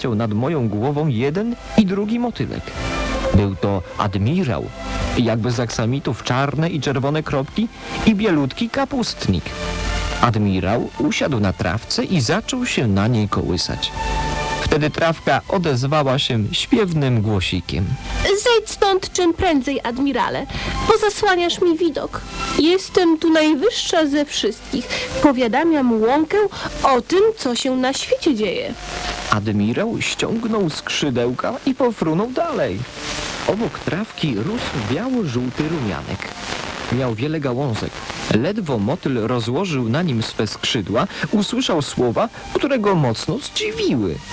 Leciał nad moją głową jeden i drugi motylek. Był to admirał, jakby z aksamitów czarne i czerwone kropki i bielutki kapustnik. Admirał usiadł na trawce i zaczął się na niej kołysać. Wtedy trawka odezwała się śpiewnym głosikiem. Zejdź stąd czym prędzej, admirale, bo zasłaniasz mi widok. Jestem tu najwyższa ze wszystkich. Powiadamiam łąkę o tym, co się na świecie dzieje. Admirał ściągnął skrzydełka i pofrunął dalej. Obok trawki rósł biało-żółty rumianek. Miał wiele gałązek. Ledwo motyl rozłożył na nim swe skrzydła, usłyszał słowa, które go mocno zdziwiły.